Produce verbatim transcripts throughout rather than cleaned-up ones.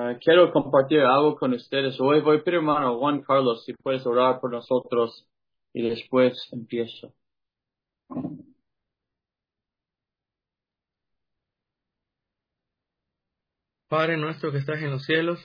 Uh, quiero compartir algo con ustedes hoy. Voy a pedir, hermano Juan Carlos, si puedes orar por nosotros y después empiezo. Padre nuestro que estás en los cielos,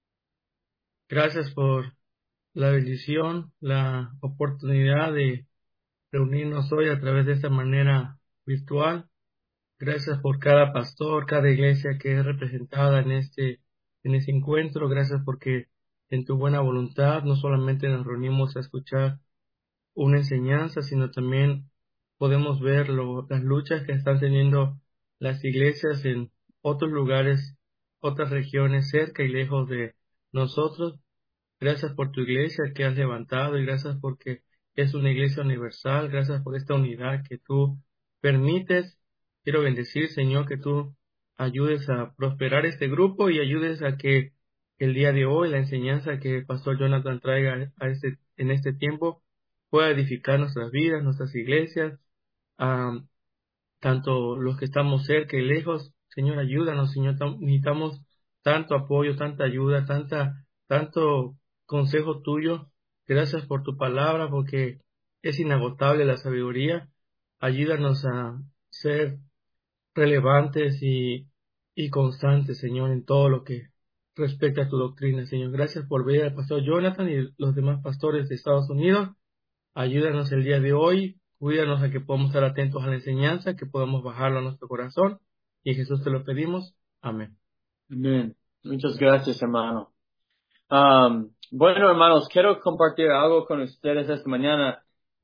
gracias por la bendición, la oportunidad de reunirnos hoy a través de esta manera virtual. Gracias por cada pastor, cada iglesia que es representada en este, en este encuentro. Gracias porque en tu buena voluntad no solamente nos reunimos a escuchar una enseñanza, sino también podemos ver lo- las luchas que están teniendo las iglesias en otros lugares, otras regiones, cerca y lejos de nosotros. Gracias por tu iglesia que has levantado y gracias porque es una iglesia universal. Gracias por esta unidad que tú permites. Quiero bendecir, Señor, que tú ayudes a prosperar este grupo y ayudes a que el día de hoy la enseñanza que el Pastor Jonathan traiga a este, en este tiempo pueda edificar nuestras vidas, nuestras iglesias, a tanto los que estamos cerca y lejos. Señor, ayúdanos, Señor, tam- necesitamos tanto apoyo, tanta ayuda, tanta, tanto consejo tuyo. Gracias por tu palabra, porque es inagotable la sabiduría. Ayúdanos a ser relevantes y, y constantes, Señor, en todo lo que respecta a tu doctrina, Señor. Gracias por ver al pastor Jonathan y los demás pastores de Estados Unidos. Ayúdanos el día de hoy, cuídanos a que podamos estar atentos a la enseñanza, que podamos bajarlo a nuestro corazón. Y en Jesús te lo pedimos. Amén. Amén. Muchas gracias, hermano. Um, bueno, hermanos, quiero compartir algo con ustedes esta mañana.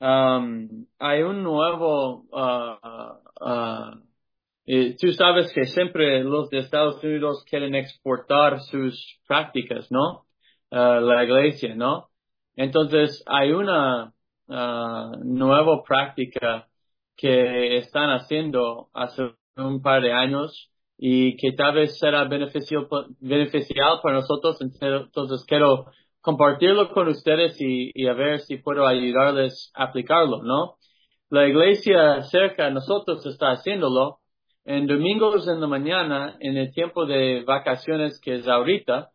Um, hay un nuevo, uh, uh, y tú sabes que siempre los de Estados Unidos quieren exportar sus prácticas, ¿no? Uh, la iglesia, ¿no? Entonces, hay una uh, nueva práctica que están haciendo hace un par de años y que tal vez será beneficial, beneficial para nosotros. Entonces, quiero compartirlo con ustedes y, y a ver si puedo ayudarles a aplicarlo, ¿no? La iglesia cerca de nosotros está haciéndolo. En domingos en la mañana, en el tiempo de vacaciones que es ahorita,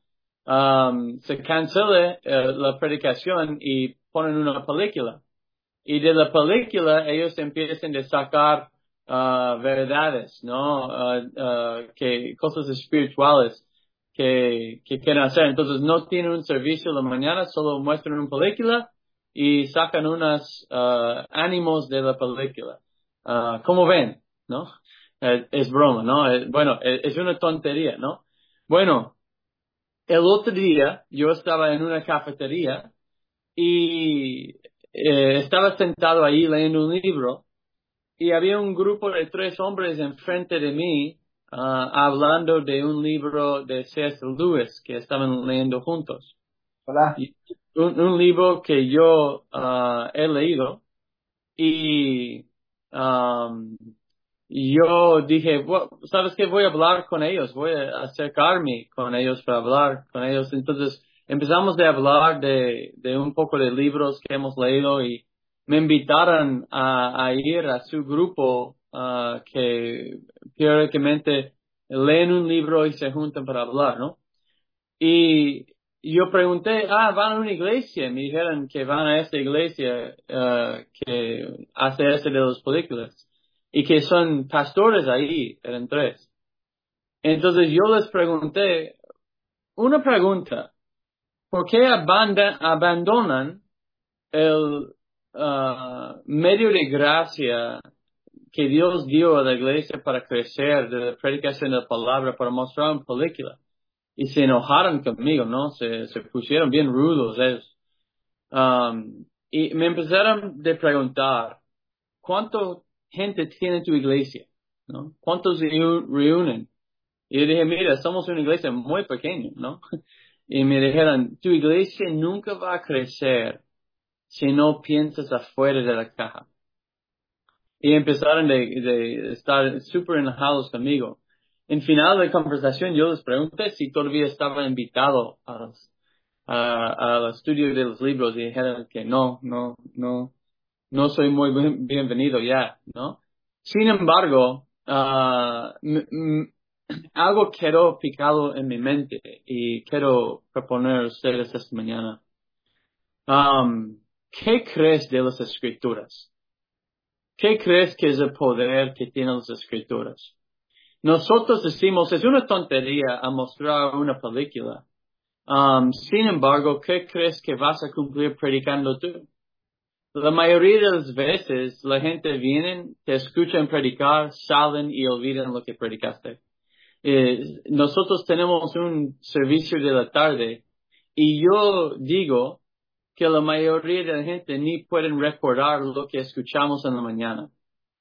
um, se cancela eh, la predicación y ponen una película. Y de la película ellos empiezan a sacar uh, verdades, ¿no? Uh, uh, que cosas espirituales que, que quieren hacer. Entonces no tienen un servicio en la mañana, solo muestran una película y sacan unos uh, ánimos de la película. Uh, ¿Cómo ven? ¿No? Eh, es broma, ¿no? Eh, bueno, eh, es una tontería, ¿no? Bueno, el otro día yo estaba en una cafetería y eh, estaba sentado ahí leyendo un libro y había un grupo de tres hombres enfrente de mí ah, hablando de un libro de C S Lewis que estaban leyendo juntos. Hola. Y un, un libro que yo ah, he leído y um, yo dije, "Bueno, ¿sabes qué? Voy a hablar con ellos, voy a acercarme con ellos para hablar con ellos". Entonces empezamos a hablar de, de un poco de libros que hemos leído y me invitaron a, a ir a su grupo ah, que periódicamente leen un libro y se juntan para hablar, ¿no? Y yo pregunté, ah, van a una iglesia. Me dijeron que van a esta iglesia eh, que hace este de las películas. Y que son pastores ahí, eran tres. Entonces yo les pregunté una pregunta. ¿Por qué abanda- abandonan el ah, medio de gracia que Dios dio a la iglesia para crecer, de la predicación de la palabra, para mostrar una película? Y se enojaron conmigo, ¿no? Se, se pusieron bien rudos ellos. Um, y me empezaron de preguntar, ¿cuánto gente tiene tu iglesia? ¿No? ¿Cuántos reu- reúnen? Y yo dije, mira, somos una iglesia muy pequeña, ¿no? Y me dijeron, tu iglesia nunca va a crecer si no piensas afuera de la caja. Y empezaron de, de estar súper enojados conmigo. En final de la conversación yo les pregunté si todavía estaba invitado a los a- al estudio de los libros y dijeron que no, no, no, no soy muy bien- bienvenido ya, ¿no? Sin embargo, ah, m- m- algo quedó picado en mi mente y quiero proponer a ustedes esta mañana. Um, ¿Qué crees de las Escrituras? ¿Qué crees que es el poder que tienen las Escrituras? Nosotros decimos, es una tontería a mostrar una película. Um, sin embargo, ¿qué crees que vas a cumplir predicando tú? La mayoría de las veces la gente viene, te escuchan predicar, salen y olvidan lo que predicaste. Eh, nosotros tenemos un servicio de la tarde y yo digo que la mayoría de la gente ni pueden recordar lo que escuchamos en la mañana.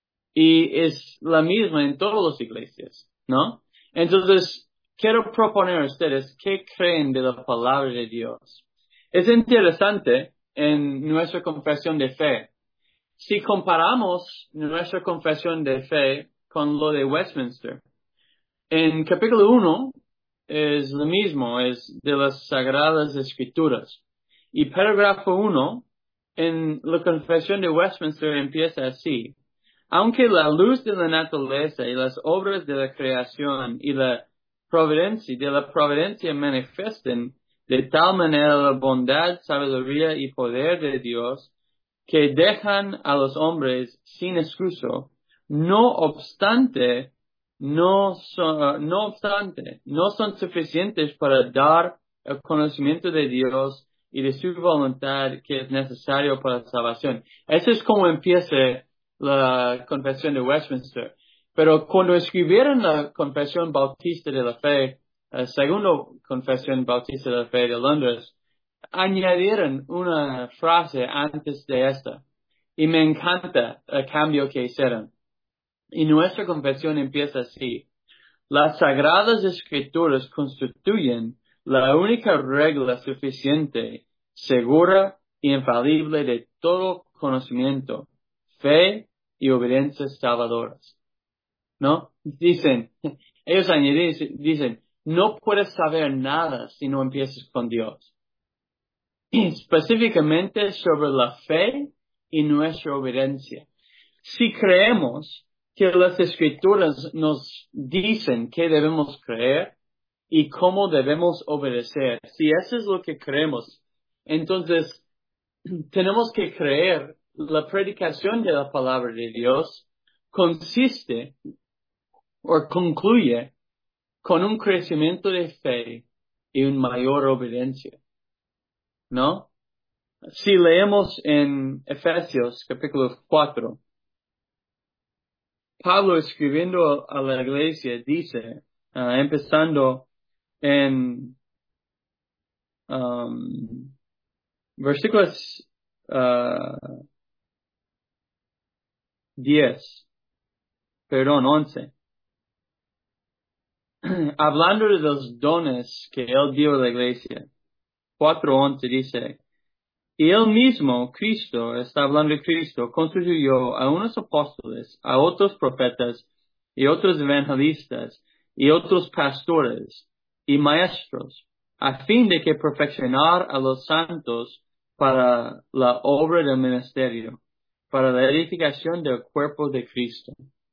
Y es la misma en todas las iglesias, ¿no? Entonces, quiero proponer a ustedes qué creen de la palabra de Dios. Es interesante en nuestra confesión de fe. Si comparamos nuestra confesión de fe con lo de Westminster, en capítulo uno es lo mismo, es de las Sagradas Escrituras. Y parágrafo uno, en la confesión de Westminster empieza así. Aunque la luz de la naturaleza y las obras de la creación y la providencia, de la providencia manifiesten de tal manera la bondad, sabiduría y poder de Dios, que dejan a los hombres sin excuso, no obstante, no son, no obstante, no son suficientes para dar el conocimiento de Dios y de su voluntad que es necesario para la salvación. Eso es como empieza la confesión de Westminster. Pero cuando escribieron la confesión bautista de la fe, la segunda confesión bautista de la fe de Londres, añadieron una frase antes de esta. Y me encanta el cambio que hicieron. Y nuestra confesión empieza así. Las Sagradas Escrituras constituyen la única regla suficiente, segura y infalible de todo conocimiento, fe y obediencias salvadoras. ¿No? Dicen, ellos añaden, dicen, no puedes saber nada si no empiezas con Dios. Específicamente sobre la fe y nuestra obediencia. Si creemos que las Escrituras nos dicen qué debemos creer y cómo debemos obedecer, si eso es lo que creemos, entonces tenemos que creer la predicación de la palabra de Dios consiste o concluye con un crecimiento de fe y una mayor obediencia, ¿no? Si leemos en Efesios capítulo cuatro, Pablo escribiendo a la iglesia dice, uh, empezando en um, versículos uh, diez, perdón, once, hablando de los dones que él dio a la iglesia, cuatro once dice, y él mismo, Cristo, está hablando de Cristo, constituyó a unos apóstoles, a otros profetas, y otros evangelistas, y otros pastores, y maestros, a fin de que perfeccionar a los santos para la obra del ministerio, para la edificación del cuerpo de Cristo.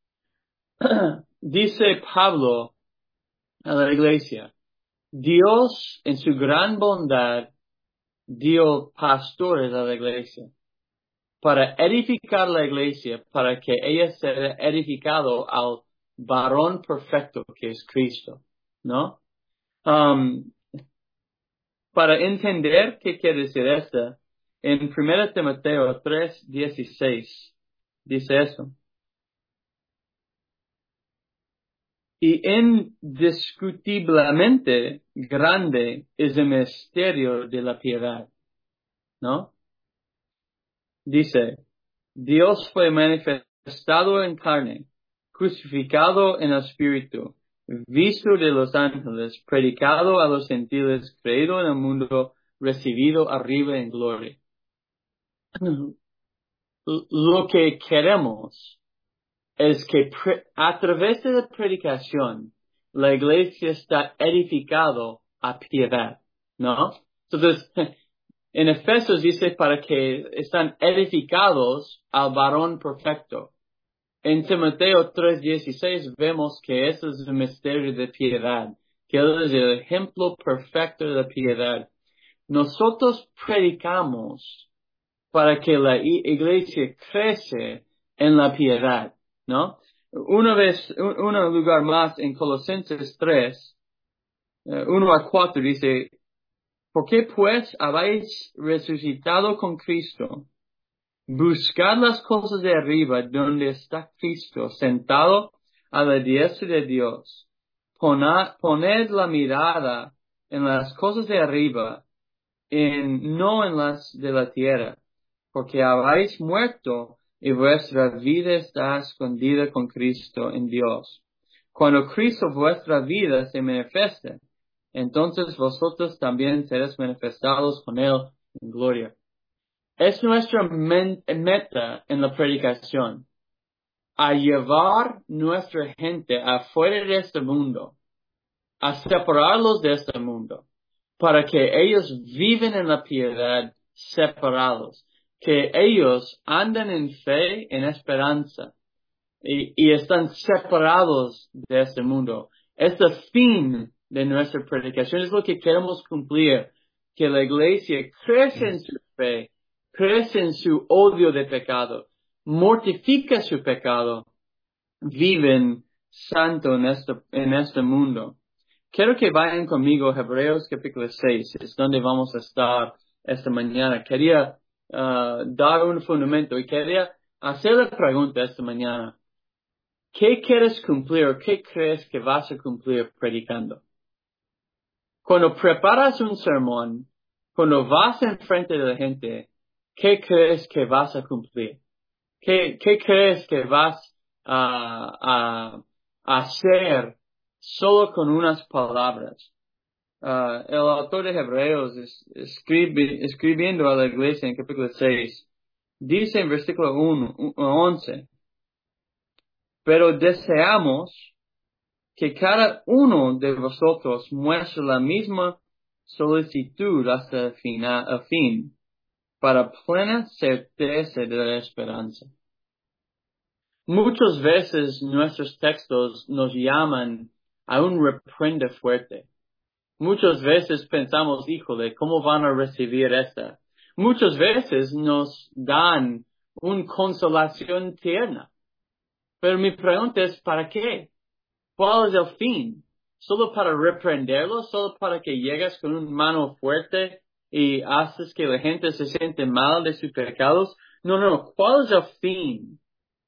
Dice Pablo a la iglesia, Dios en su gran bondad dio pastores a la iglesia para edificar la iglesia, para que ella sea edificado al varón perfecto que es Cristo, ¿no? Um, para entender qué quiere decir esto, en primera Timoteo tres dieciséis dice eso. Y indiscutiblemente grande es el misterio de la piedad, ¿no? Dice, Dios fue manifestado en carne, crucificado en espíritu, visto de los ángeles, predicado a los gentiles, creído en el mundo, recibido arriba en gloria. Lo que queremos es que a través de la predicación, la iglesia está edificado a piedad, ¿no? Entonces, en Efesios dice para que están edificados al varón perfecto. en Timoteo tres dieciséis vemos que ese es el misterio de piedad, que Él es el ejemplo perfecto de piedad. Nosotros predicamos para que la iglesia crece en la piedad, ¿no? Una vez, un, un lugar más en Colosenses tres, uh, uno a cuatro dice, ¿por qué pues habéis resucitado con Cristo? Buscad las cosas de arriba donde está Cristo sentado a la diestra de Dios. Poned, poned la mirada en las cosas de arriba, en, no en las de la tierra, porque habéis muerto y vuestra vida está escondida con Cristo en Dios. Cuando Cristo vuestra vida se manifieste, entonces vosotros también seréis manifestados con Él en gloria. Es nuestra men- meta en la predicación, a llevar nuestra gente afuera de este mundo, a separarlos de este mundo, para que ellos viven en la piedad separados, que ellos andan en fe, en esperanza, y, y están separados de este mundo. Es el fin de nuestra predicación, es lo que queremos cumplir, que la iglesia crece en su fe, crece en su odio de pecado, mortifica su pecado, viven santo en este, en este mundo. Quiero que vayan conmigo a Hebreos capítulo seis, es donde vamos a estar esta mañana. Quería uh, dar un fundamento y quería hacer la pregunta esta mañana. ¿Qué quieres cumplir o qué crees que vas a cumplir predicando? Cuando preparas un sermón, cuando vas enfrente de la gente, ¿qué crees que vas a cumplir? ¿Qué, qué crees que vas a, a, a hacer solo con unas palabras? Uh, el autor de Hebreos es, escribe, escribiendo a la iglesia en capítulo seis, dice en versículo uno, once, pero deseamos que cada uno de vosotros muestre la misma solicitud hasta el final, el fin, para plena certeza de la esperanza. Muchas veces nuestros textos nos llaman a un reprende fuerte. Muchas veces pensamos, híjole, ¿cómo van a recibir esta? Muchas veces nos dan una consolación tierna. Pero mi pregunta es, ¿para qué? ¿Cuál es el fin? ¿Solo para reprenderlo? ¿Solo para que llegues con una mano fuerte y haces que la gente se siente mal de sus pecados? No, no. ¿Cuál es el fin?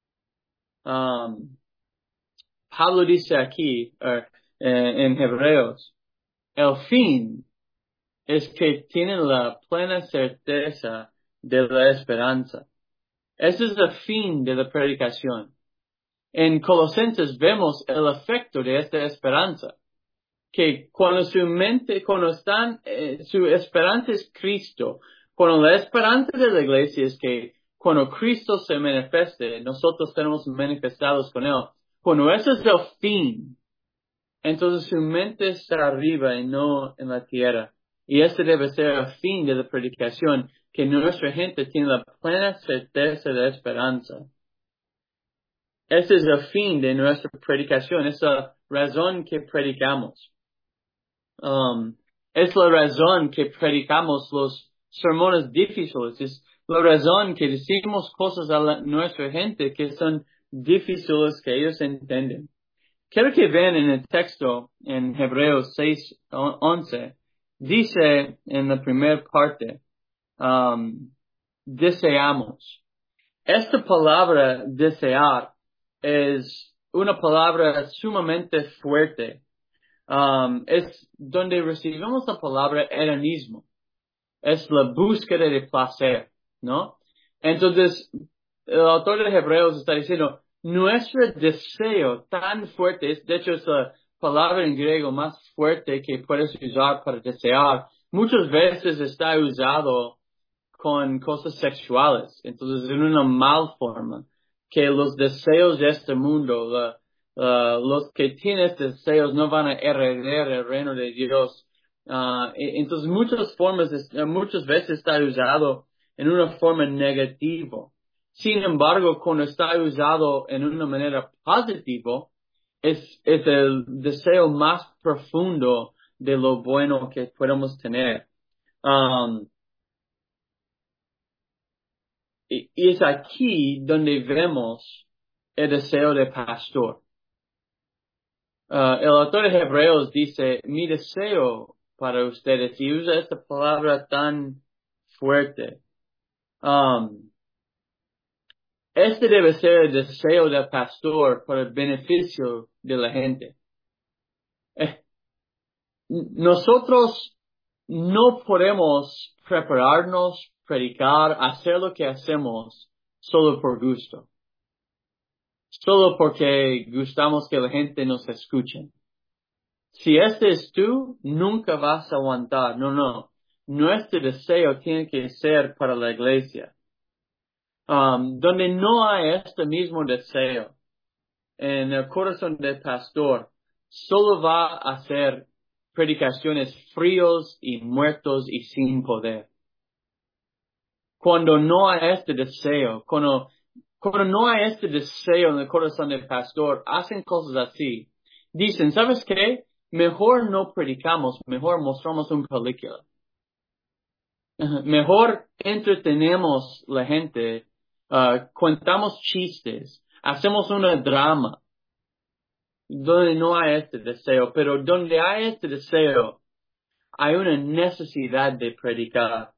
Um, Pablo dice aquí uh, eh, en Hebreos, el fin es que tienen la plena certeza de la esperanza. Ese es el fin de la predicación. En Colosenses vemos el efecto de esta esperanza. Que cuando su mente, cuando están, eh, su esperanza es Cristo. Cuando la esperanza de la iglesia es que cuando Cristo se manifieste, nosotros tenemos manifestados con Él. Cuando ese es el fin, entonces su mente está arriba y no en la tierra. Y este debe ser el fin de la predicación, que nuestra gente tiene la plena certeza de la esperanza. Ese es el fin de nuestra predicación, es la razón que predicamos. Um, es la razón que predicamos los sermones difíciles, es la razón que decimos cosas a la, nuestra gente que son difíciles que ellos entienden. Quiero que vean en el texto, en Hebreos seis once, dice en la primera parte, um, deseamos. Esta palabra desear es una palabra sumamente fuerte. Um, es donde recibimos la palabra hedonismo. Es la búsqueda de placer, ¿no? Entonces, el autor de Hebreos está diciendo, nuestro deseo tan fuerte, es, de hecho es la palabra en griego más fuerte que puedes usar para desear, muchas veces está usado con cosas sexuales, entonces en una mal forma, que los deseos de este mundo, la, uh, los que tienen estos deseos no van a heredar el reino de Dios. Uh, entonces muchas formas, muchas veces está usado en una forma negativa. Sin embargo, cuando está usado en una manera positiva, es, es el deseo más profundo de lo bueno que podemos tener. Um, y, y es aquí donde vemos el deseo de pastor. Uh, el autor de Hebreos dice, mi deseo para ustedes, y usa esta palabra tan fuerte. Um, este debe ser el deseo del pastor para el beneficio de la gente. Eh, nosotros no podemos prepararnos, predicar, hacer lo que hacemos solo por gusto. Solo porque gustamos que la gente nos escuche. Si este es tú, nunca vas a aguantar. No, no. Nuestro deseo tiene que ser para la iglesia. Um, donde no hay este mismo deseo en el corazón del pastor, solo va a hacer predicaciones fríos y muertos y sin poder. Cuando no hay este deseo, cuando, cuando no hay este deseo en el corazón del pastor, hacen cosas así. Dicen, ¿sabes qué? Mejor no predicamos, mejor mostramos una película. Mejor entretenemos la gente, uh, contamos chistes, hacemos una drama, donde no hay este deseo, pero donde hay este deseo, hay una necesidad de predicar.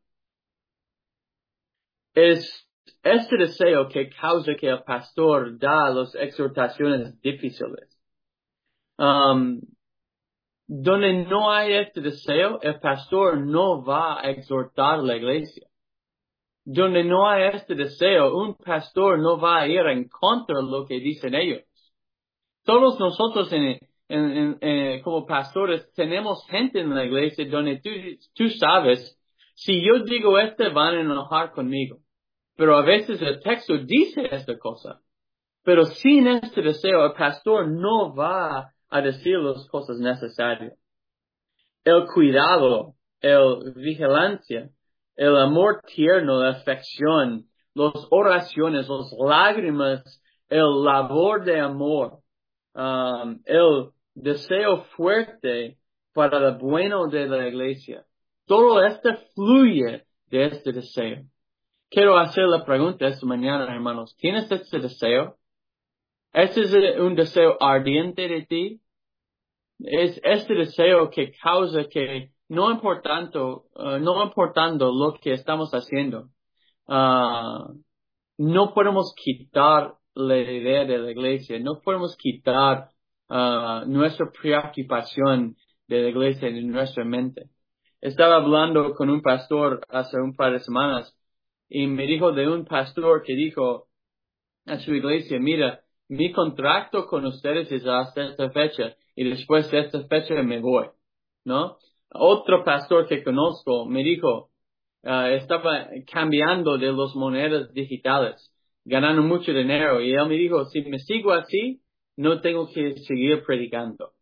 Es este deseo que causa que el pastor da las exhortaciones difíciles. Um, donde no hay este deseo, el pastor no va a exhortar la iglesia. Donde no hay este deseo, un pastor no va a ir en contra de lo que dicen ellos. Todos nosotros en, en, en, en, como pastores tenemos gente en la iglesia donde tú, tú sabes, si yo digo este van a enojar conmigo. Pero a veces el texto dice esta cosa. Pero sin este deseo, el pastor no va a decir las cosas necesarias. El cuidado, el vigilancia, el amor tierno, la afección, las oraciones, las lágrimas, el labor de amor, um, el deseo fuerte para el bueno de la iglesia. Todo esto fluye de este deseo. Quiero hacer la pregunta esta mañana, hermanos. ¿Tienes este deseo? ¿Este es un deseo ardiente de ti? Es este deseo que causa que no importando, uh, no importando lo que estamos haciendo, uh, no podemos quitar la idea de la iglesia, no podemos quitar uh, nuestra preocupación de la iglesia en nuestra mente. Estaba hablando con un pastor hace un par de semanas y me dijo de un pastor que dijo a su iglesia, mira, mi contrato con ustedes es hasta esta fecha y después de esta fecha me voy, ¿no? Otro pastor que conozco me dijo, uh, estaba cambiando de las monedas digitales, ganando mucho dinero, y él me dijo, si me sigo así, no tengo que seguir predicando.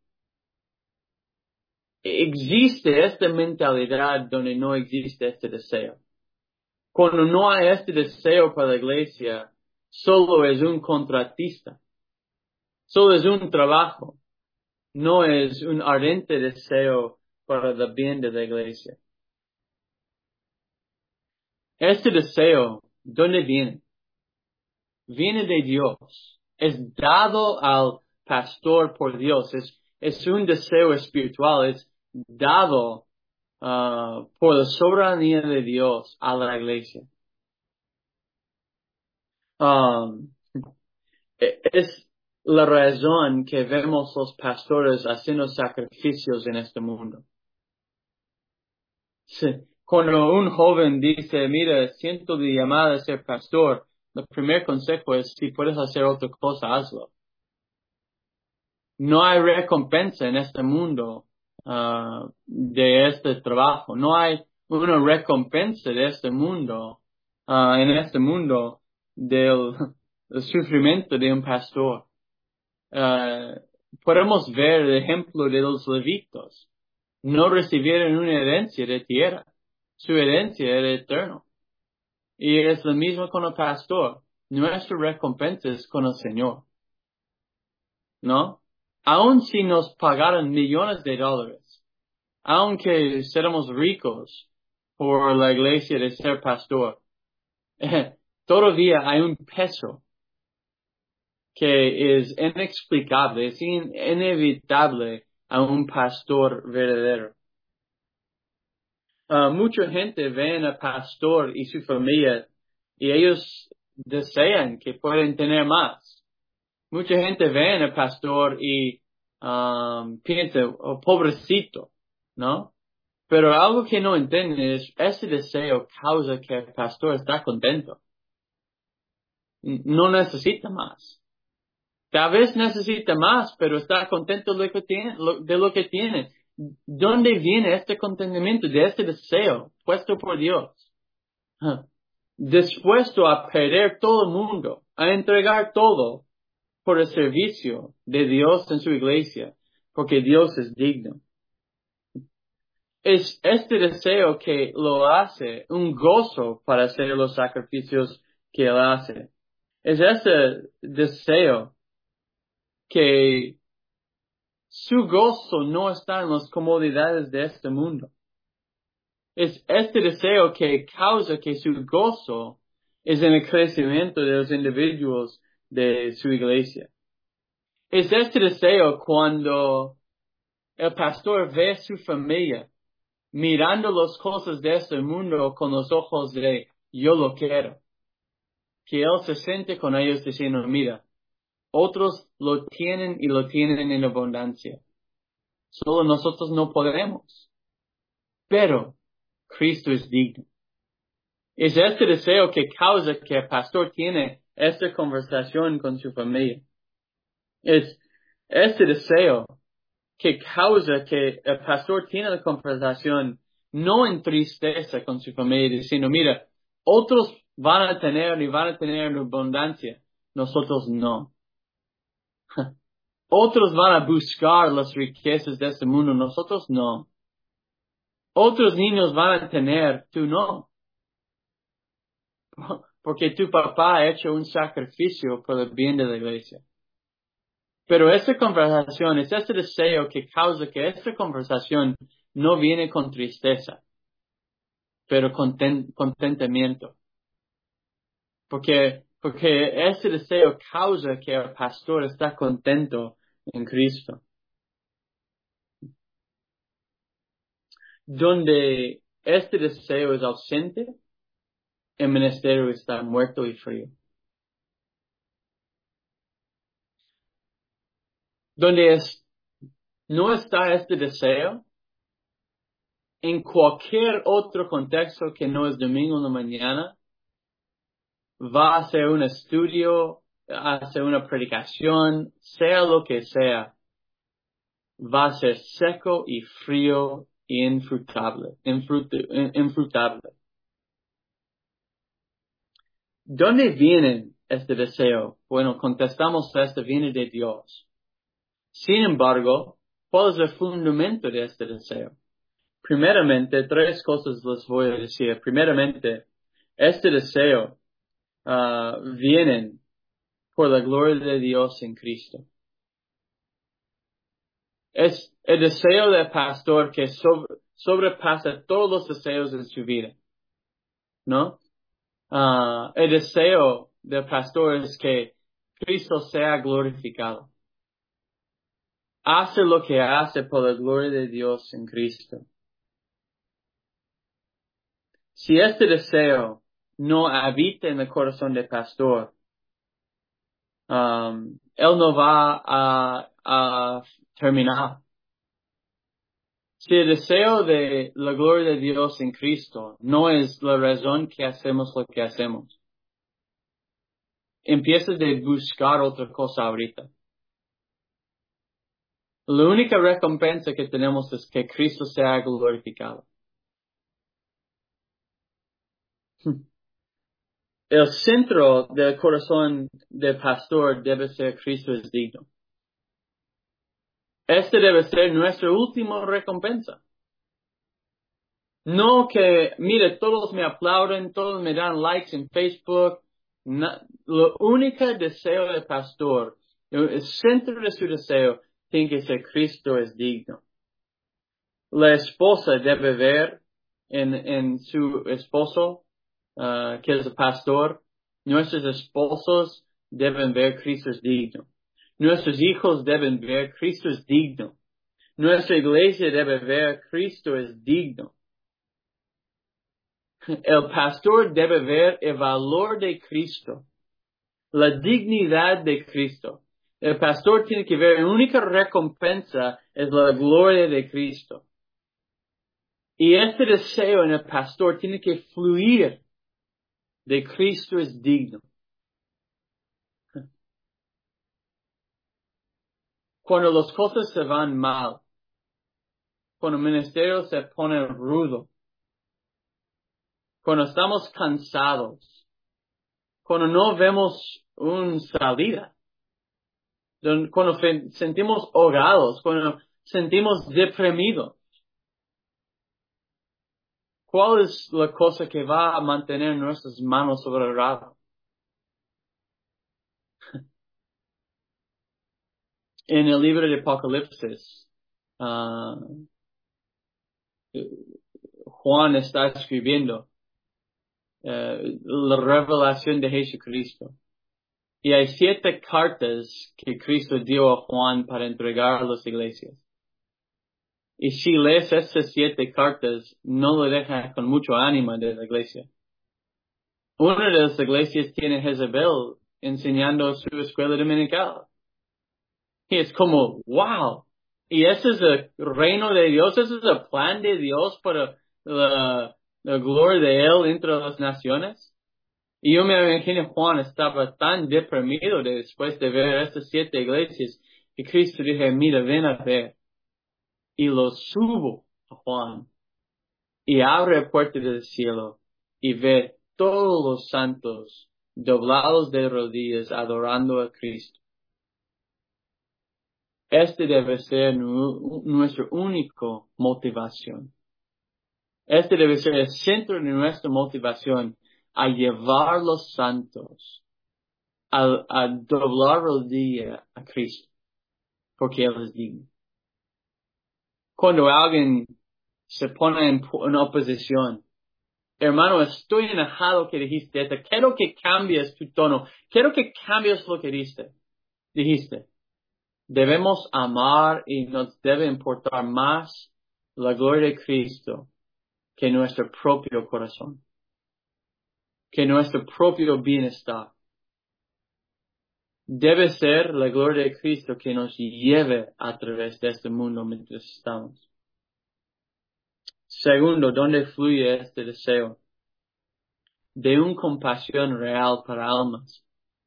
Existe esta mentalidad donde no existe este deseo. Cuando no hay este deseo para la iglesia, solo es un contratista. Solo es un trabajo. No es un ardente deseo para el bien de la iglesia. Este deseo, ¿dónde viene? Viene de Dios. Es dado al pastor por Dios. Es, es un deseo espiritual. Es dado uh, por la soberanía de Dios a la iglesia. Um, es la razón que vemos los pastores haciendo sacrificios en este mundo. Sí. Cuando un joven dice, mira, siento de llamada a ser pastor, el primer consejo es, si puedes hacer otra cosa, hazlo. No hay recompensa en este mundo uh, de este trabajo. No hay una recompensa de este mundo, uh, en este mundo del, del sufrimiento de un pastor. Uh, podemos ver el ejemplo de los levitas. No recibieron una herencia de tierra. Su herencia era eterna. Y es lo mismo con el pastor. nuestra recompensa es con el Señor, ¿no? Aun si nos pagaran millones de dólares, aunque seremos ricos por la iglesia de ser pastor, todavía hay un peso que es inexplicable, es in- inevitable a un pastor verdadero. Uh, mucha gente ve al pastor y su familia y ellos desean que pueden tener más. Mucha gente ve al pastor y um, piensa, oh, pobrecito, ¿no? Pero algo que no entienden es, ese deseo causa que el pastor está contento. N- No necesita más. Tal vez necesita más, pero está contento de lo que tiene. lo- de lo que tiene. ¿Dónde viene este contentamiento, de este deseo puesto por Dios? Huh. Dispuesto a perder todo el mundo, a entregar todo por el servicio de Dios en su iglesia, porque Dios es digno. Es este deseo que lo hace un gozo para hacer los sacrificios que Él hace. Es ese deseo que su gozo no está en las comodidades de este mundo. Es este deseo que causa que su gozo es en el crecimiento de los individuos de su iglesia. Es este deseo cuando el pastor ve a su familia mirando las cosas de este mundo con los ojos de yo lo quiero. Que él se siente con ellos diciendo, mira, otros lo tienen y lo tienen en abundancia. Solo nosotros no podemos. Pero Cristo es digno. Es este deseo que causa que el pastor tiene esta conversación con su familia. Es este deseo que causa que el pastor tiene la conversación no en tristeza con su familia, diciendo, mira, otros van a tener y van a tener en abundancia, nosotros no. Otros van a buscar las riquezas de este mundo, nosotros no. Otros niños van a tener, tú no. Porque tu papá ha hecho un sacrificio por el bien de la iglesia. Pero esta conversación es este deseo que causa que esta conversación no viene con tristeza, pero con ten- contentamiento. Porque, porque ese deseo causa que el pastor está contento en Cristo. Donde este deseo es ausente, el ministerio está muerto y frío. Donde es, no está este deseo, en cualquier otro contexto que no es domingo en la mañana, va a hacer un estudio, a hacer una predicación, sea lo que sea, va a ser seco y frío y infrutable, infrut- infrutable. ¿Dónde viene este deseo? Bueno, contestamos a este, viene de Dios. Sin embargo, ¿cuál es el fundamento de este deseo? Primeramente, tres cosas les voy a decir. Primeramente, este deseo uh, viene por la gloria de Dios en Cristo. Es el deseo del pastor que sobre, sobrepasa todos los deseos de su vida, ¿no? Uh, el deseo del pastor es que Cristo sea glorificado. Hace lo que hace por la gloria de Dios en Cristo. Si este deseo no habita en el corazón del pastor, um, él no va a, a terminar. Si el deseo de la gloria de Dios en Cristo no es la razón que hacemos lo que hacemos, empieza de buscar otra cosa ahorita. La única recompensa que tenemos es que Cristo sea glorificado. El centro del corazón del pastor debe ser Cristo es digno. Este debe ser nuestra última recompensa. No que, mire, todos me aplauden, todos me dan likes en Facebook, Na, lo único deseo del pastor, el centro de su deseo, tiene que ser Cristo es digno. La esposa debe ver en, en su esposo, uh, que es el pastor. Nuestros esposos deben ver Cristo es digno. Nuestros hijos deben ver Cristo es digno. Nuestra iglesia debe ver Cristo es digno. El pastor debe ver el valor de Cristo, la dignidad de Cristo. El pastor tiene que ver, la única recompensa es la gloria de Cristo. Y este deseo en el pastor tiene que fluir de Cristo es digno. Cuando las cosas se van mal, cuando el ministerio se pone rudo, cuando estamos cansados, cuando no vemos una salida, cuando sentimos ahogados, cuando sentimos deprimidos, ¿cuál es la cosa que va a mantener nuestras manos sobre el arado? En el libro de Apocalipsis, uh, Juan está escribiendo uh, la revelación de Jesucristo. Y hay siete cartas que Cristo dio a Juan para entregar a las iglesias. Y si lees esas siete cartas, no lo dejas con mucho ánimo de la iglesia. Una de las iglesias tiene Jezebel enseñando su escuela dominical. Y es como, wow. Y ese es el reino de Dios, ese es el plan de Dios para la, la gloria de Él entre las naciones. Y yo me imagino Juan estaba tan deprimido de después de ver estas siete iglesias que Cristo dijo, mira, ven a ver. Y lo subo a Juan y abre la puerta del cielo y ve todos los santos doblados de rodillas adorando a Cristo. Este debe ser nu- nuestra única motivación. Este debe ser el centro de nuestra motivación a llevar los santos a, a doblar rodilla a Cristo, porque Él es digno. Cuando alguien se pone en, en oposición, hermano, estoy enojado que dijiste esto, quiero que cambies tu tono, quiero que cambies lo que dijiste. dijiste. Debemos amar y nos debe importar más la gloria de Cristo que nuestro propio corazón, que nuestro propio bienestar. Debe ser la gloria de Cristo que nos lleve a través de este mundo mientras estamos. Segundo, ¿dónde fluye este deseo? De una compasión real para almas.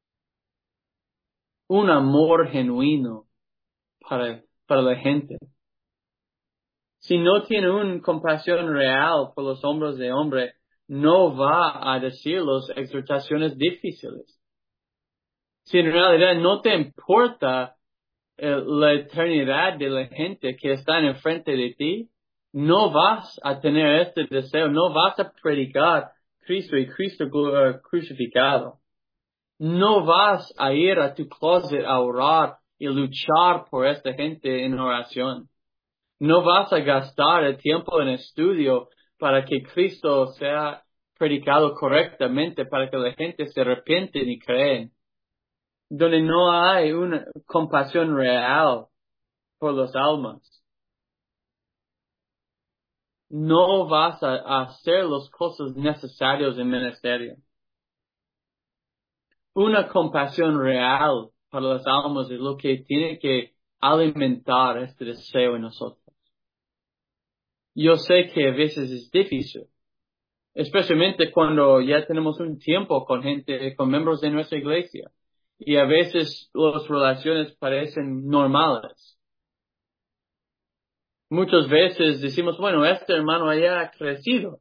Un amor genuino para, para la gente. Si no tiene una compasión real por los hombres de hombre, no va a decir las exhortaciones difíciles. Si en realidad no te importa eh, la eternidad de la gente que está enfrente de ti, no vas a tener este deseo, no vas a predicar Cristo y Cristo uh, crucificado. No vas a ir a tu closet a orar y luchar por esta gente en oración. No vas a gastar el tiempo en estudio para que Cristo sea predicado correctamente, para que la gente se arrepiente y creen. Donde no hay una compasión real por las almas. No vas a, a hacer las cosas necesarias en ministerio. Una compasión real para las almas es lo que tiene que alimentar este deseo en nosotros. Yo sé que a veces es difícil, especialmente cuando ya tenemos un tiempo con gente, con miembros de nuestra iglesia, y a veces las relaciones parecen normales. Muchas veces decimos, bueno, este hermano haya crecido.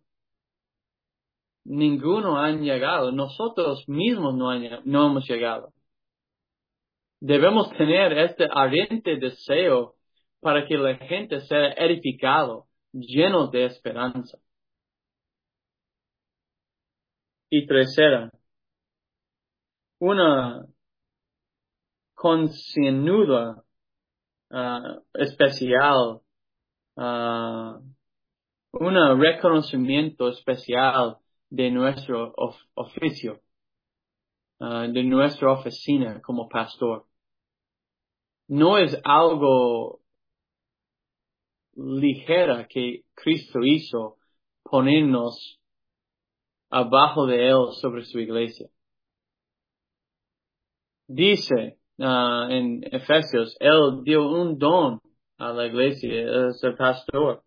Ninguno han llegado. Nosotros mismos no, han, no hemos llegado. Debemos tener este ardiente deseo para que la gente sea edificado, lleno de esperanza. Y tercera, una concienuda uh, especial, uh, un reconocimiento especial de nuestro of oficio, uh, de nuestra oficina como pastor. No es algo ligera que Cristo hizo ponernos abajo de Él sobre su iglesia. Dice uh, en Efesios, Él dio un don a la iglesia, es el pastor.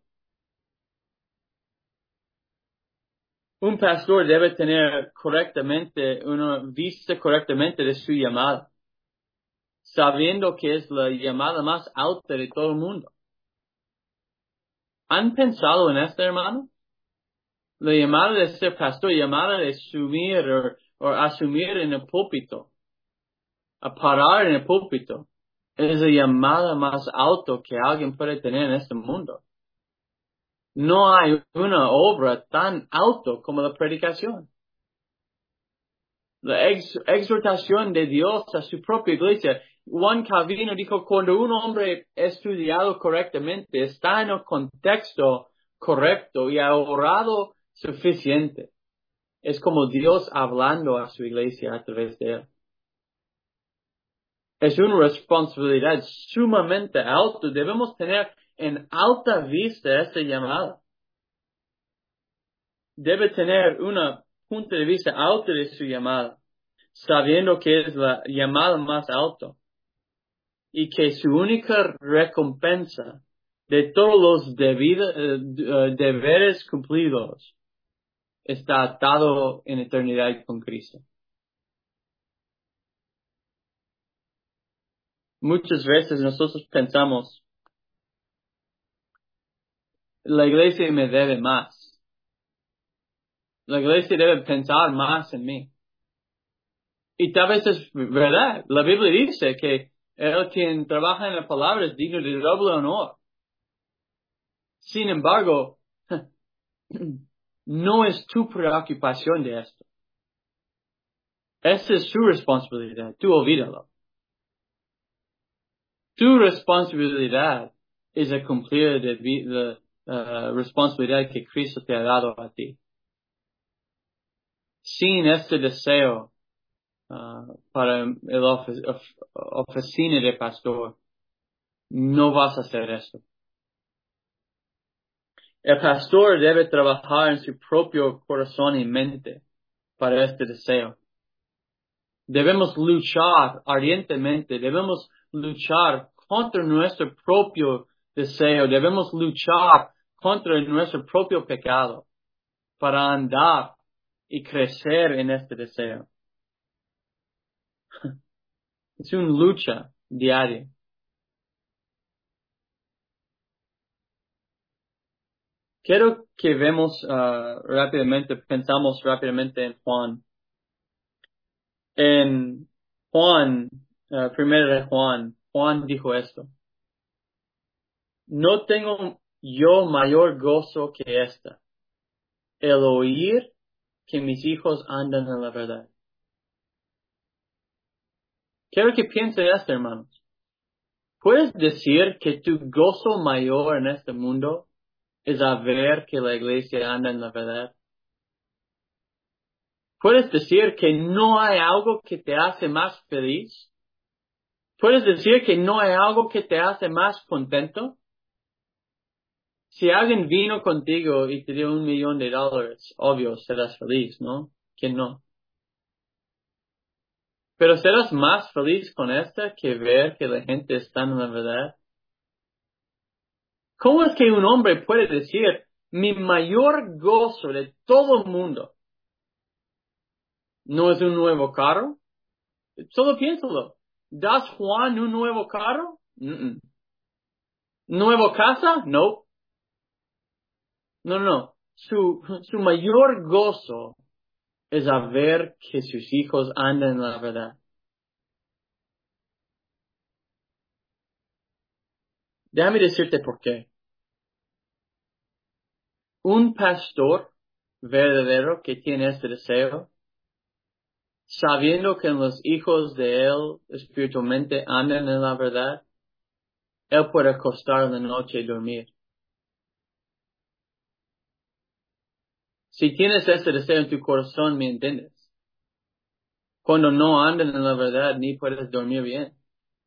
Un pastor debe tener correctamente, una vista correctamente de su llamada, sabiendo que es la llamada más alta de todo el mundo. ¿Han pensado en esto, hermano? La llamada de ser pastor, llamada de asumir o, o asumir en el púlpito, a parar en el púlpito, es la llamada más alta que alguien puede tener en este mundo. No hay una obra tan alta como la predicación. La ex, exhortación de Dios a su propia iglesia. Juan Calvino dijo, cuando un hombre estudiado correctamente está en el contexto correcto y ha orado suficiente, es como Dios hablando a su iglesia a través de él. Es una responsabilidad sumamente alta. Debemos tener en alta vista esta llamada. Debe tener una punto de vista alta de su llamada, sabiendo que es la llamada más alta y que su única recompensa de todos los debido, uh, deberes cumplidos está atado en eternidad con Cristo. Muchas veces nosotros pensamos, la iglesia me debe más. La iglesia debe pensar más en mí. Y tal vez es verdad. La Biblia dice que el quien trabaja en la palabra es digno de doble honor. Sin embargo, no es tu preocupación de esto. Esa es su responsabilidad. Tú olvídalo. Tu responsabilidad es a cumplir la uh, responsabilidad que Cristo te ha dado a ti. Sin este deseo uh, para el ofic of oficina de pastor, no vas a hacer esto. El pastor debe trabajar en su propio corazón y mente para este deseo. Debemos luchar ardientemente, debemos luchar contra nuestro propio deseo, debemos luchar contra nuestro propio pecado para andar y crecer en este deseo. Es una lucha diaria. Quiero que vemos uh, rápidamente, pensamos rápidamente en Juan. En Juan, uh, primero de Juan, Juan dijo esto. No tengo yo mayor gozo que esta, el oír que mis hijos andan en la verdad. Quiero que piensen esto, hermanos. ¿Puedes decir que tu gozo mayor en este mundo es a ver que la iglesia anda en la verdad? ¿Puedes decir que no hay algo que te hace más feliz? ¿Puedes decir que no hay algo que te hace más contento? Si alguien vino contigo y te dio un millón de dólares, obvio, serás feliz, ¿no? ¿Quién no? Pero serás más feliz con esta que ver que la gente está en la verdad. ¿Cómo es que un hombre puede decir, mi mayor gozo de todo el mundo no es un nuevo carro? Solo piénsalo. ¿Das Juan un nuevo carro? Mm-mm. ¿Nuevo casa? No. No, no. Su, su mayor gozo es a ver que sus hijos andan en la verdad. Déjame decirte por qué. Un pastor verdadero que tiene este deseo sabiendo que los hijos de Él espiritualmente andan en la verdad, Él puede acostar en la noche y dormir. Si tienes ese deseo en tu corazón, ¿me entiendes? Cuando no andan en la verdad, ni puedes dormir bien.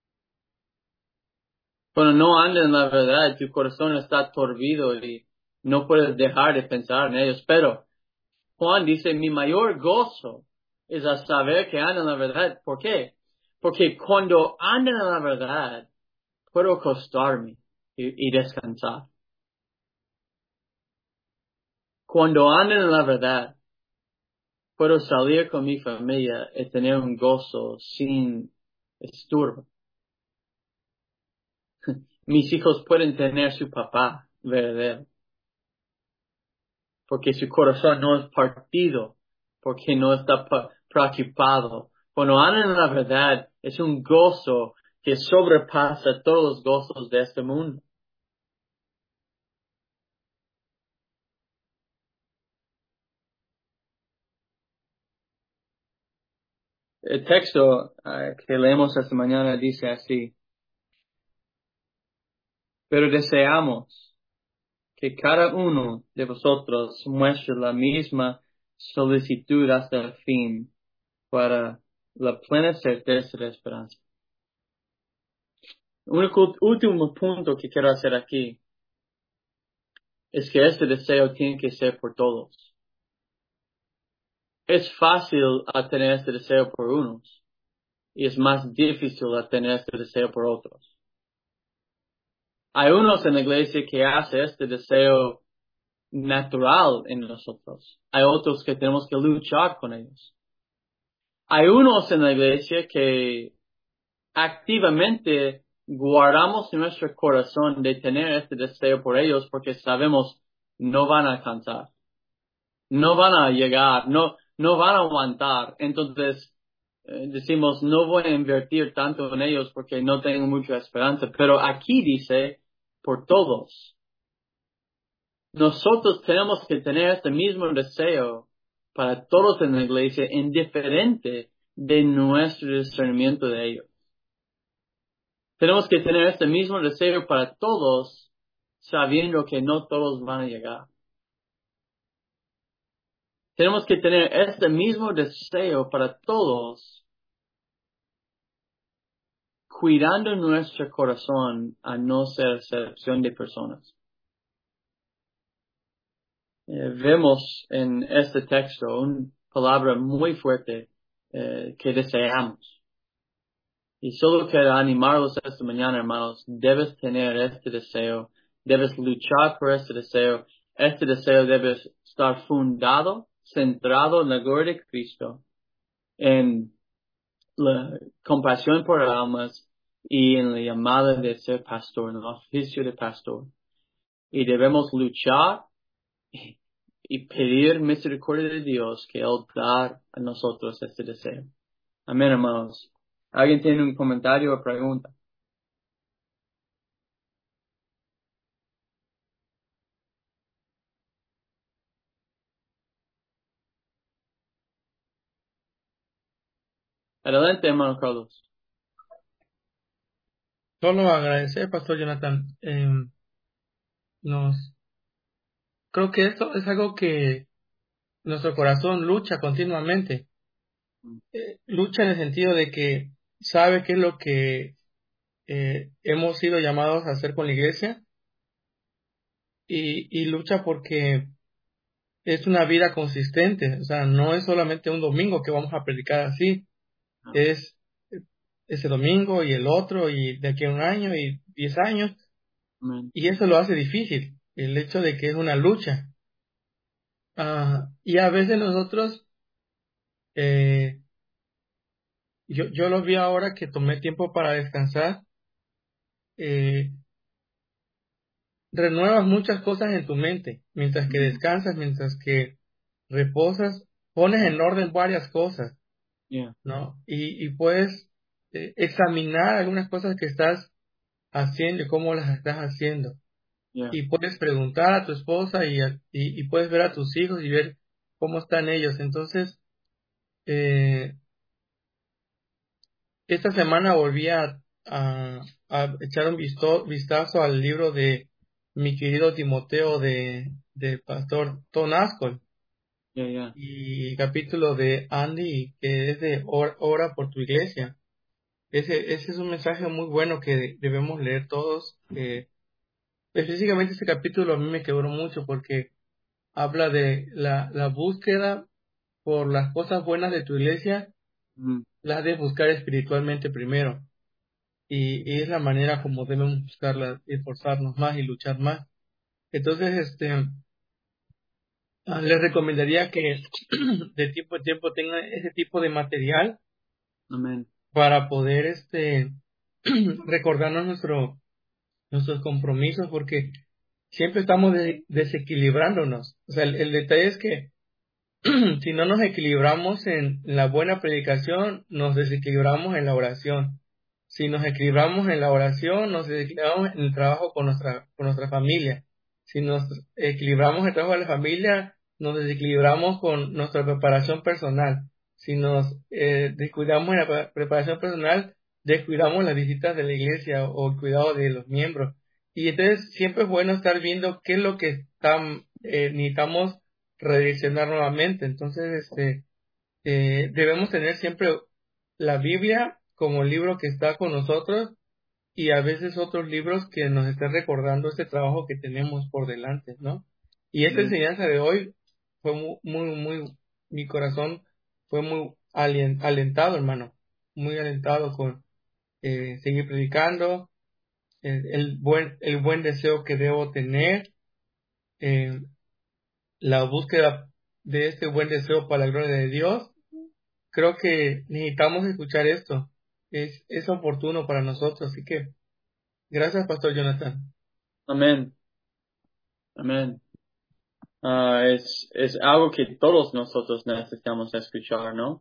Cuando no andan en la verdad, tu corazón está torcido y no puedes dejar de pensar en ellos. Pero Juan dice, mi mayor gozo es a saber que andan en la verdad. ¿Por qué? Porque cuando andan en la verdad, puedo acostarme y, y descansar. Cuando andan en la verdad, puedo salir con mi familia y tener un gozo sin estorbo. Mis hijos pueden tener su papá verdadero, porque su corazón no es partido, porque no está pa- preocupado. Cuando andan en la verdad, es un gozo que sobrepasa todos los gozos de este mundo. El texto uh, que leemos esta mañana dice así: pero deseamos que cada uno de vosotros muestre la misma solicitud hasta el fin para la plena certeza de la esperanza. Un último punto que quiero hacer aquí es que este deseo tiene que ser por todos. Es fácil a tener este deseo por unos y es más difícil a tener este deseo por otros. Hay unos en la iglesia que hacen este deseo natural en nosotros. Hay otros que tenemos que luchar con ellos. Hay unos en la iglesia que activamente guardamos en nuestro corazón de tener este deseo por ellos porque sabemos no van a alcanzar, no van a llegar, no, no van a aguantar. Entonces eh, decimos no voy a invertir tanto en ellos porque no tengo mucha esperanza. Pero aquí dice por todos. Nosotros tenemos que tener este mismo deseo para todos en la iglesia, indiferente de nuestro discernimiento de ellos. Tenemos que tener este mismo deseo para todos, sabiendo que no todos van a llegar. Tenemos que tener este mismo deseo para todos, cuidando nuestro corazón a no ser excepción de personas. Eh, vemos en este texto una palabra muy fuerte eh, que deseamos. Y solo quiero animarlos esta mañana, hermanos, debes tener este deseo, debes luchar por este deseo. Este deseo debe estar fundado, centrado en la gloria de Cristo, en la compasión por almas y en la llamada de ser pastor, en el oficio de pastor. Y debemos luchar y pedir misericordia de Dios que Él da a nosotros este deseo. Amén, hermanos. ¿Alguien tiene un comentario o pregunta? Adelante, hermano Carlos. Solo agradecer, Pastor Jonathan. Eh, nos, creo que esto es algo que nuestro corazón lucha continuamente. Eh, lucha en el sentido de que sabe qué es lo que eh, hemos sido llamados a hacer con la iglesia y, y lucha porque es una vida consistente. O sea, no es solamente un domingo que vamos a predicar así. Es ese domingo y el otro y de aquí a un año y diez años. Amén. Y eso lo hace difícil, el hecho de que es una lucha. Ah, y a veces nosotros, eh, yo, yo lo vi ahora que tomé tiempo para descansar, eh, renuevas muchas cosas en tu mente, mientras que descansas, mientras que reposas, pones en orden varias cosas, Yeah, ¿no? Y, y puedes eh, examinar algunas cosas que estás haciendo y cómo las estás haciendo. yeah, Y puedes preguntar a tu esposa y, a- y, y puedes ver a tus hijos y ver cómo están ellos. Entonces, eh, esta semana volví a, a, a echar un visto, vistazo al libro de mi querido Timoteo de, de pastor Tom Ascol Yeah, yeah. y capítulo de Andy que es de Ora, Ora por tu iglesia. Ese, ese es un mensaje muy bueno que debemos leer todos. Eh, específicamente este capítulo a mí me quebró mucho porque habla de la, la búsqueda por las cosas buenas de tu iglesia, Mm, las de buscar espiritualmente primero. Y, y es la manera como debemos buscarlas, esforzarnos más y luchar más. Entonces, este, ah, les recomendaría que de tiempo en tiempo tengan ese tipo de material Amen. para poder, este, recordarnos nuestro, nuestros compromisos, porque siempre estamos de- desequilibrándonos. O sea, el, el detalle es que si no nos equilibramos en la buena predicación, nos desequilibramos en la oración. Si nos equilibramos en la oración, nos desequilibramos en el trabajo con nuestra, con nuestra familia. Si nos equilibramos en el trabajo de la familia, nos desequilibramos con nuestra preparación personal. Si nos eh, descuidamos en la pre- preparación personal, descuidamos las visitas de la iglesia o el cuidado de los miembros. Y entonces siempre es bueno estar viendo qué es lo que están, eh, necesitamos redireccionar nuevamente. Entonces, este, eh, debemos tener siempre la Biblia como libro que está con nosotros y a veces otros libros que nos estén recordando este trabajo que tenemos por delante, ¿no? Y esta Amen. enseñanza de hoy fue muy, muy, muy, mi corazón fue muy alien- alentado, hermano, muy alentado con eh, seguir predicando, el, el buen, el buen deseo que debo tener, eh, la búsqueda de este buen deseo para la gloria de Dios. Creo que necesitamos escuchar esto. Es, es oportuno para nosotros. Así que, gracias, Pastor Jonathan. Amen. Amen. Ah, es, es algo que todos nosotros necesitamos escuchar, ¿no?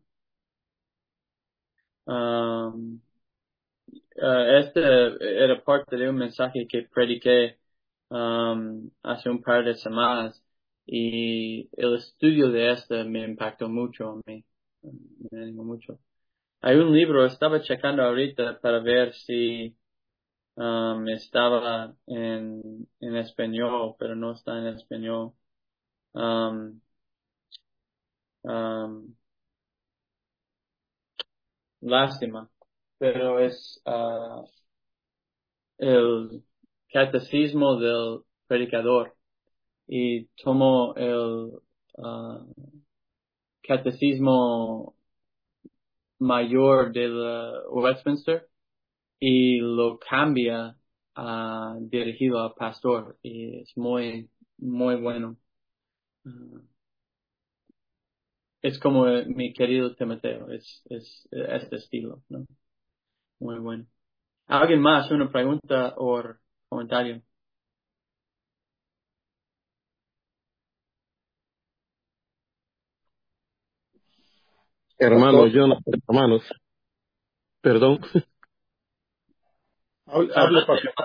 Um, ah, este era parte de un mensaje que prediqué um, hace un par de semanas y el estudio de este me impactó mucho a mí. Me animó mucho. Hay un libro, estaba checando ahorita para ver si um, estaba en, en español, pero no está en español. Um, um, Lástima, pero es ah, el catecismo del predicador y tomo el ah, catecismo mayor de la Westminster y lo cambia a dirigido al pastor y es muy muy bueno. Ah, es como eh, mi querido Timoteo, es es este estilo, ¿no? Muy bueno. ¿Alguien más? Una pregunta o comentario. Hermano Pastor, Jonathan, hermanos, perdón. hable, hable, Adelante. pastor.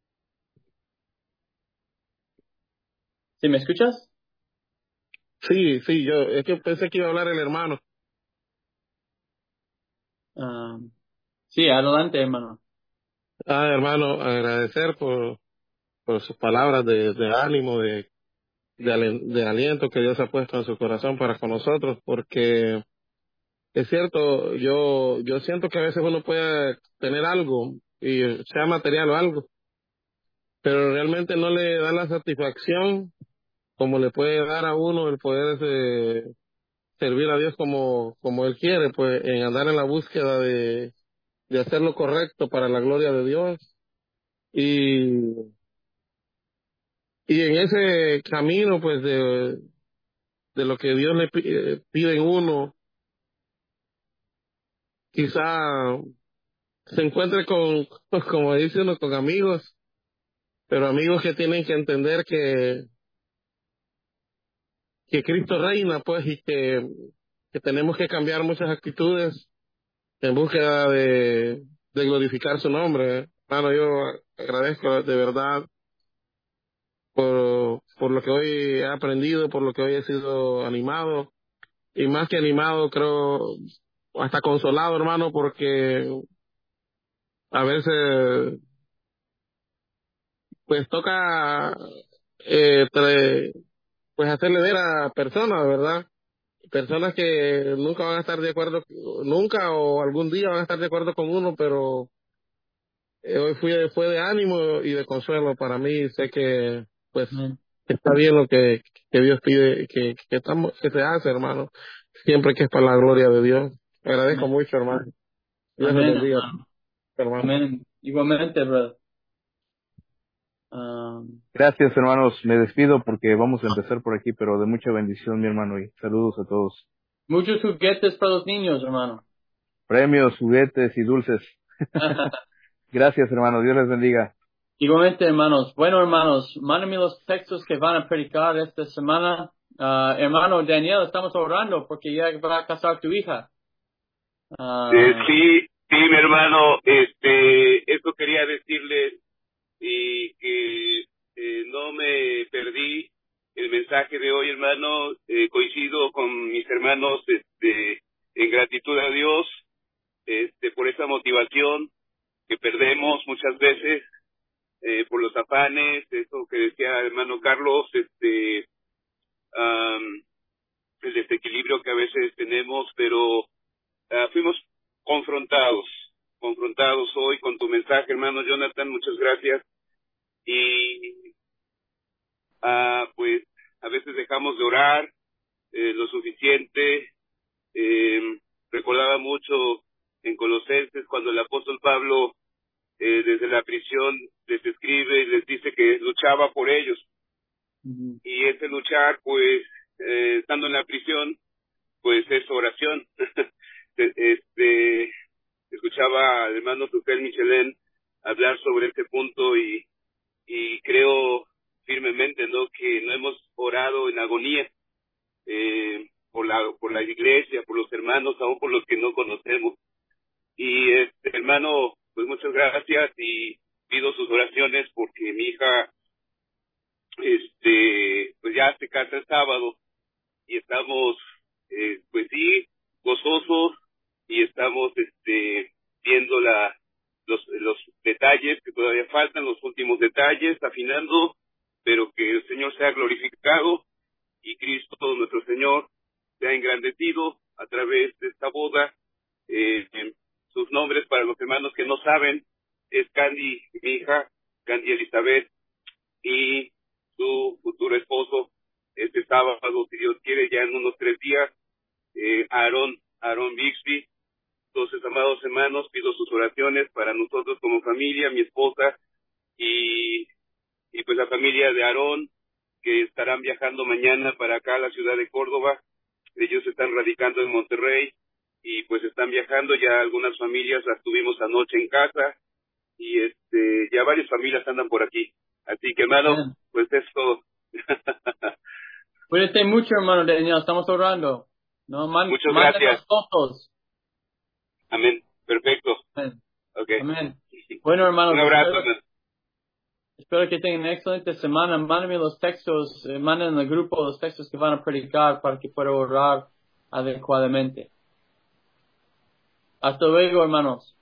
¿Sí me escuchas? Sí, sí, yo es que pensé que iba a hablar el hermano. Um, sí, adelante, hermano. Ah, hermano, agradecer por, por sus palabras de, de ánimo, de, de, alen- de aliento que Dios ha puesto en su corazón para con nosotros, porque es cierto, yo, yo siento que a veces uno puede tener algo, y sea material o algo, pero realmente no le da la satisfacción como le puede dar a uno el poder de servir a Dios como, como Él quiere, pues en andar en la búsqueda de, de hacer lo correcto para la gloria de Dios. Y, y en ese camino, pues de, de lo que Dios le pi- eh, pide en uno, quizá se encuentre con, pues, como dice uno, con amigos, pero amigos que tienen que entender que, que Cristo reina, pues, y que, que tenemos que cambiar muchas actitudes en búsqueda de, de glorificar su nombre. Hermano, yo agradezco de verdad por, por lo que hoy he aprendido, por lo que hoy he sido animado, y más que animado, creo, hasta consolado, hermano, porque a veces pues toca eh, tra- pues hacerle ver a personas, ¿verdad? Personas que nunca van a estar de acuerdo, nunca o algún día van a estar de acuerdo con uno, pero eh, hoy fui, fue de ánimo y de consuelo para mí. Sé que pues Amén. está bien lo que, que Dios pide, que, que, estamos, que se hace, hermano, siempre que es para la gloria de Dios. Agradezco Amén. mucho, hermano. Dios les Amén, bendiga, hermano. hermano. Amén. Igualmente, brother. Um, Gracias, hermanos. Me despido porque vamos a empezar por aquí, pero de mucha bendición, mi hermano, y saludos a todos. muchos juguetes para los niños, hermano. Premios, juguetes y dulces. Gracias, hermano. Dios les bendiga. Igualmente, hermanos. Bueno, hermanos, mándenme los textos que van a predicar esta semana. Ah, hermano Daniel, estamos orando porque ya va a casar tu hija. Ah, Eh, sí, sí, mi hermano, este, eso quería decirle y que eh, no me perdí el mensaje de hoy, hermano. Eh, coincido con mis hermanos, este, en gratitud a Dios, este, por esa motivación que perdemos muchas veces eh, por los afanes, eso que decía hermano Carlos, este, um, el desequilibrio que a veces tenemos, pero uh, fuimos confrontados, confrontados hoy con tu mensaje, hermano Jonathan, muchas gracias. Y uh, pues a veces dejamos de orar eh, lo suficiente. Eh, recordaba mucho en Colosenses cuando el apóstol Pablo eh, desde la prisión les escribe y les dice que luchaba por ellos. uh-huh. Y ese luchar, pues, eh, estando en la prisión, pues es oración. este escuchaba al hermano Tuquel Michelén hablar sobre este punto y, y creo firmemente, ¿no?, que no hemos orado en agonía eh, por la por la iglesia, por los hermanos, aún por los que no conocemos. Y este hermano, pues muchas gracias y pido sus oraciones porque mi hija, este, pues ya se casa el sábado y estamos, eh, pues sí, gozosos y estamos, este, viendo la, los, los detalles que todavía faltan, los últimos detalles, afinando, pero que el Señor sea glorificado y Cristo, nuestro Señor, sea engrandecido a través de esta boda. Eh, sus nombres para los hermanos que no saben es Candy, mi hija, Candy Elizabeth, y su futuro esposo este sábado, si Dios quiere, ya en unos tres días, eh, Aarón, Aarón Bixby. Entonces, amados hermanos, pido sus oraciones para nosotros como familia, mi esposa y, y pues la familia de Aarón, que estarán viajando mañana para acá a la ciudad de Córdoba. Ellos están radicando en Monterrey y pues están viajando, ya algunas familias las tuvimos anoche en casa y este ya varias familias andan por aquí. Así que, hermano, Amén. pues es todo. Cuídate mucho, hermano Daniel, estamos orando. No, man, Muchas mándanos gracias. fotos. Amén. Perfecto. Amén. Okay. Amén. Bueno, Un hermanos, abrazo, espero, hermano. espero que tengan una excelente semana. Mándenme los textos, eh, manden al grupo los textos que van a predicar para que pueda orar adecuadamente. Hasta luego, hermanos.